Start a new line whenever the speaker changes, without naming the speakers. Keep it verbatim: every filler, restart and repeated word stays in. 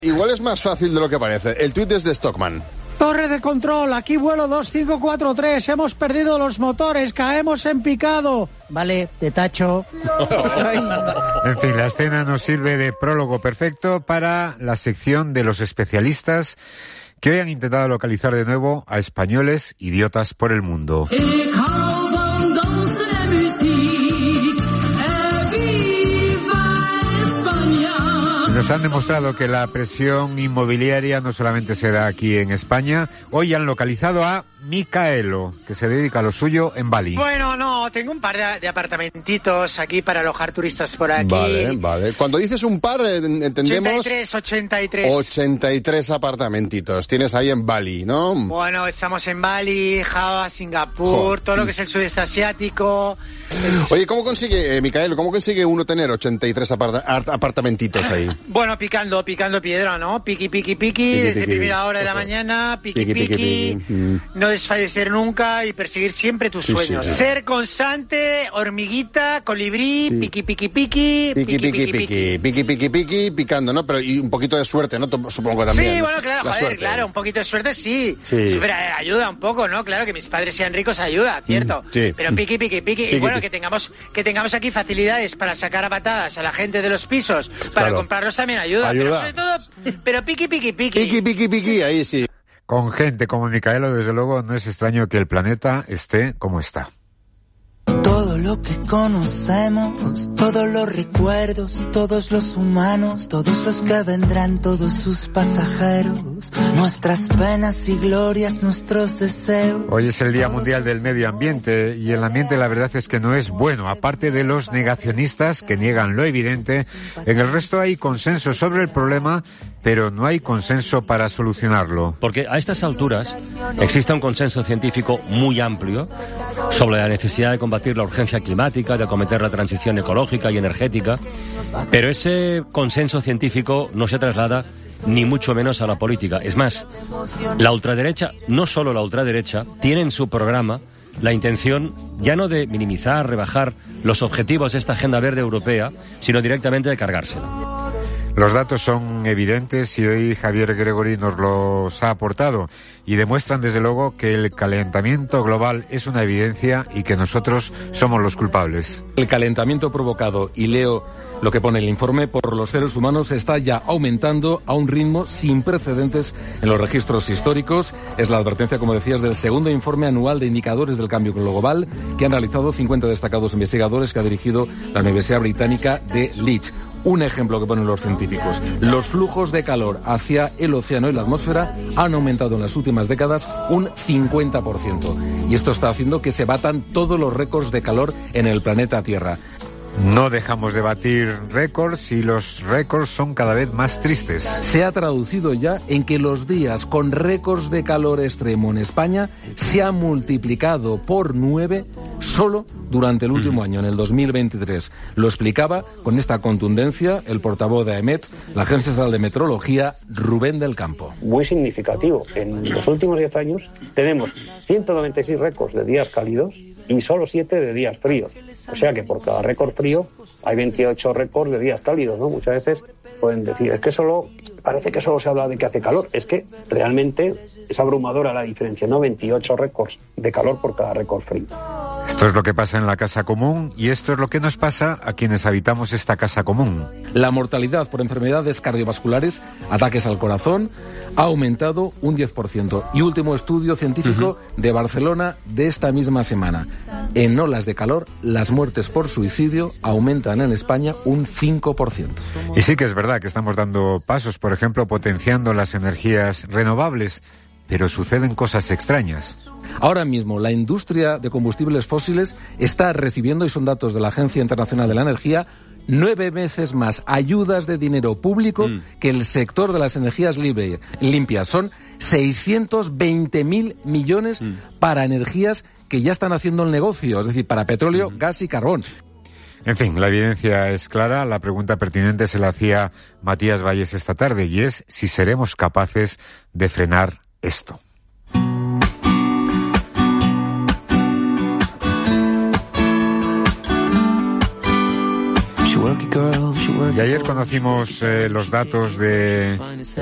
Igual es más fácil de lo que parece. El tuit es de Stockman.
Torre de control, aquí vuelo dos cinco cuatro tres, hemos perdido los motores, caemos en picado. Vale, te tacho.
En fin, la escena nos sirve de prólogo perfecto para la sección de los especialistas que hoy han intentado localizar de nuevo a españoles idiotas por el mundo. Nos han demostrado que la presión inmobiliaria no solamente se da aquí en España. Hoy han localizado a Micaelo, que se dedica a lo suyo en Bali.
Bueno, no, tengo un par de, de apartamentitos aquí para alojar turistas por aquí.
Vale, vale. Cuando dices un par, entendemos...
ochenta y tres, ochenta y tres.
ochenta y tres apartamentitos. Tienes ahí en Bali, ¿no?
Bueno, estamos en Bali, Java, Singapur, jo. todo lo que es el sudeste asiático...
Oye, ¿cómo consigue, eh, Micaelo, cómo consigue uno tener ochenta y tres aparta- apartamentitos ahí?
Bueno, picando, picando piedra, ¿no? Piqui, piqui, piqui, piqui desde piqui, primera hora de la mañana, piqui, piqui, piqui, piqui, piqui. Mm. No desfallecer nunca y perseguir siempre tus sí, sueños. Sí, sí. Ser constante, hormiguita, colibrí, sí. piqui, piqui, piqui,
piqui, piqui, piqui, piqui, piqui, piqui, piqui, picando, ¿no? Pero y un poquito de suerte, ¿no? Supongo también.
Sí, bueno, claro, joder, suerte. claro, un poquito de suerte sí. Sí. sí. Pero ayuda un poco, ¿no? Claro, que mis padres sean ricos ayuda, ¿cierto? Sí. Pero piqui, piqui, piqui, piqui y bueno, piqui. que tengamos... Que tengamos aquí facilidades para sacar a patadas a la gente de los pisos, para claro. comprarlos también ayuda, ayuda, pero sobre todo, pero piqui, piqui, piqui.
Piqui, piqui, piqui, ahí sí.
Con gente como Micaelo, desde luego, no es extraño que el planeta esté como está.
Todo lo que conocemos, todos los recuerdos, todos los humanos, todos los que vendrán, todos sus pasajeros, nuestras penas y glorias, nuestros deseos.
Hoy es el Día Mundial del Medio Ambiente y el ambiente la verdad es que no es bueno. Aparte de los negacionistas que niegan lo evidente, en el resto hay consenso sobre el problema, pero no hay consenso para solucionarlo.
Porque a estas alturas existe un consenso científico muy amplio sobre la necesidad de combatir la urgencia climática, de acometer la transición ecológica y energética, pero ese consenso científico no se traslada ni mucho menos a la política. Es más, la ultraderecha, no solo la ultraderecha, tiene en su programa la intención ya no de minimizar, rebajar los objetivos de esta agenda verde europea, sino directamente de cargársela.
Los datos son evidentes y hoy Javier Gregory nos los ha aportado y demuestran desde luego que el calentamiento global es una evidencia y que nosotros somos los culpables.
El calentamiento provocado, y leo lo que pone el informe, por los seres humanos está ya aumentando a un ritmo sin precedentes en los registros históricos. Es la advertencia, como decías, del segundo informe anual de indicadores del cambio global que han realizado cincuenta destacados investigadores que ha dirigido la Universidad Británica de Leeds. Un ejemplo que ponen los científicos. Los flujos de calor hacia el océano y la atmósfera han aumentado en las últimas décadas un cincuenta por ciento. Y esto está haciendo que se batan todos los récords de calor en el planeta Tierra.
No dejamos de batir récords y los récords son cada vez más tristes.
Se ha traducido ya en que los días con récords de calor extremo en España se han multiplicado por nueve solo durante el último mm. año, en el dos mil veintitrés. Lo explicaba con esta contundencia el portavoz de AEMET, la Agencia Estatal de Meteorología, Rubén del Campo.
Muy significativo. En los últimos diez años tenemos ciento noventa y seis récords de días cálidos y solo siete de días fríos. O sea que por cada récord frío hay veintiocho récords de días cálidos, ¿no? Muchas veces pueden decir, es que solo, parece que solo se habla de que hace calor. Es que realmente es abrumadora la diferencia, ¿no? veintiocho récords de calor por cada récord frío.
Esto es lo que pasa en la casa común y esto es lo que nos pasa a quienes habitamos esta casa común.
La mortalidad por enfermedades cardiovasculares, ataques al corazón, ha aumentado un diez por ciento. Y último estudio científico uh-huh. de Barcelona de esta misma semana. En olas de calor, las muertes por suicidio aumentan en España un cinco por ciento.
Y sí que es verdad que estamos dando pasos, por ejemplo, potenciando las energías renovables, pero suceden cosas extrañas.
Ahora mismo, la industria de combustibles fósiles está recibiendo, y son datos de la Agencia Internacional de la Energía, nueve veces más ayudas de dinero público mm. que el sector de las energías libre, limpias. Son seiscientos veinte mil millones mm. para energías que ya están haciendo el negocio, es decir, para petróleo, mm. gas y carbón.
En fin, la evidencia es clara. La pregunta pertinente se la hacía Matías Valles esta tarde y es si seremos capaces de frenar esto. Y ayer conocimos eh, los datos de